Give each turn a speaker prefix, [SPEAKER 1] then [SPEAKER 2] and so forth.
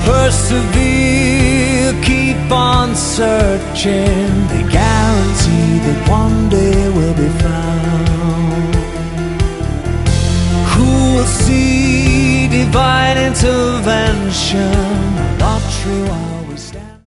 [SPEAKER 1] Persevere, keep on searching. They guarantee that one day we'll be found. Who will see divine intervention? Lottery.